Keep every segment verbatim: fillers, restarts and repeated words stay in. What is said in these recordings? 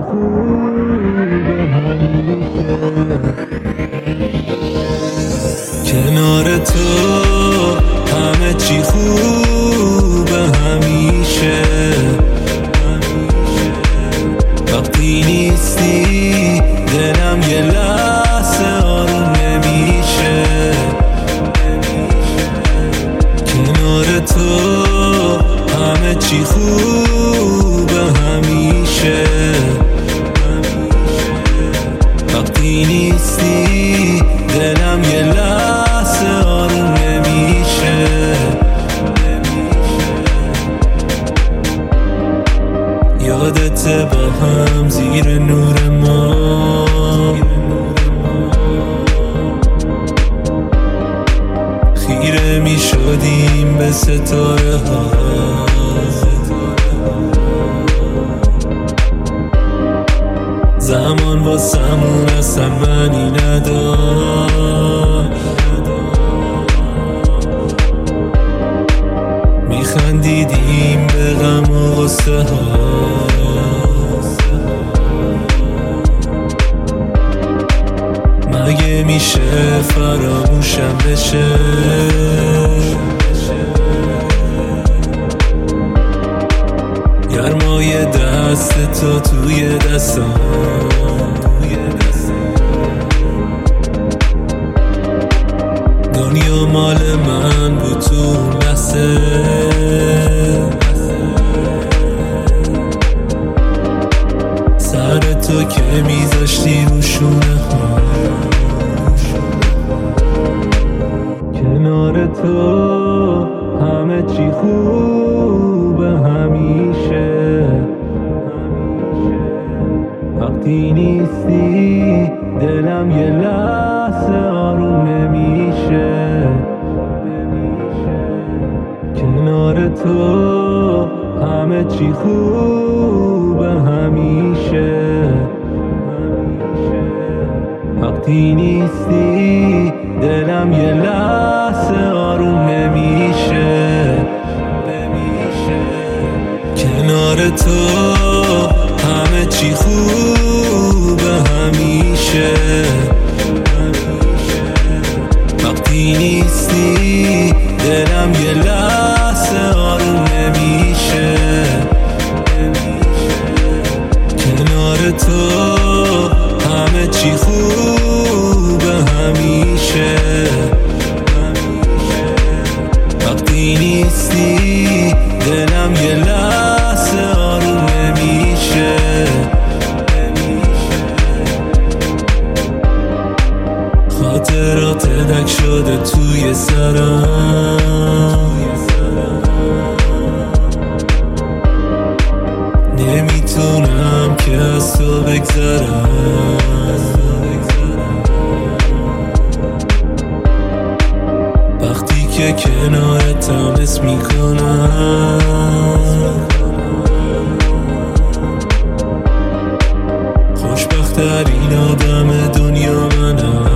خوبه همیشه کنار تو، همه چی خوبه همیشه. وقتی نیستی دلم یه لحظه آروم نمیشه. کنار تو همه چی خوبه همیشه. وقتی نیستی دلم یه لحظه آروم نمیشه. یادت با هم زیر نور ما خیره می شدیم به ستاره ها. زمان واسمون اصلا معنی نداشت. میخندیدیم به غم و غصه ها. مگه میشه فراموشم بشه؟ گرمای دست تو توی دستم، دنیا مال من بود تو اون لحظه. سر تو که میذاشتی رو شونه ها. کنار تو همه چی خوبه همیشه. وقتی نیستی دلم یه لحظه آروم نمیشه. کنار تو همه چی خوبه همیشه. وقتی نیستی دلم یه لحظه آروم نمیشه. کنار تو همه چی خوبه همیشه. وقتی نیستی دلم یه لحظه آروم نمیشه. کنار تو همه چی خوبه همیشه. وقتی نیستی دلم یه لحظه آروم نمیشه. خاطرات دک شده توی سرم. نمیتونم که از تو بگذرم. وقتی که کنارتم حس میکنم خوشبخت‌ترین آدم دنیا منم.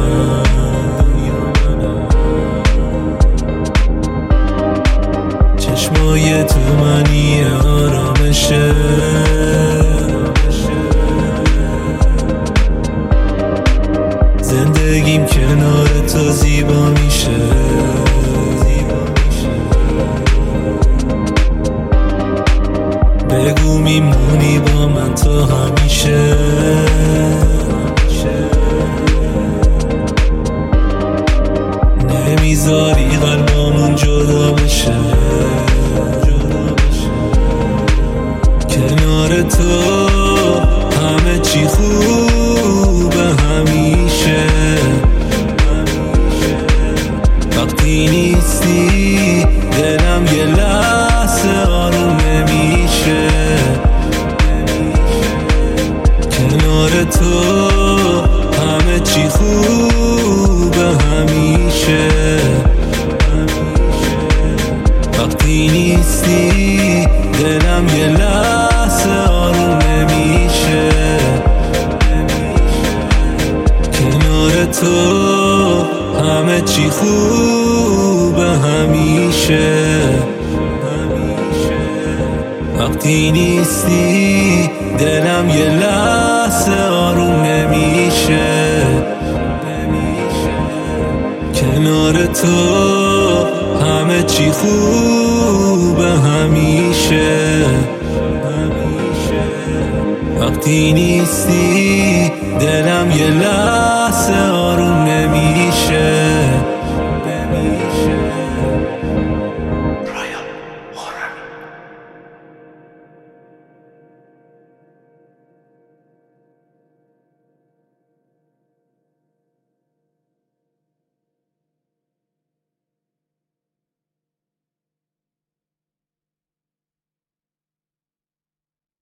چشمای تو منی آرامشه. زندگیم کنار تو زیبا میشه. بگو میمونی با من تا همیشه. نمیذاری قلبامون جدا بشه. کنار تو همه چی خوبه همیشه. وقتی نیستی دلم یه لحظه آروم نمیشه. کنار تو همه چی خوبه همیشه. وقتی نیستی دلم یه لحظه آروم نمیشه. کنار تو همه چی خوبه همیشه. وقتی نیستی دلم یه لحظه آروم نمیشه. کنار تو همه چی خوبه همیشه. وقتی نیستی دلم یه لحظه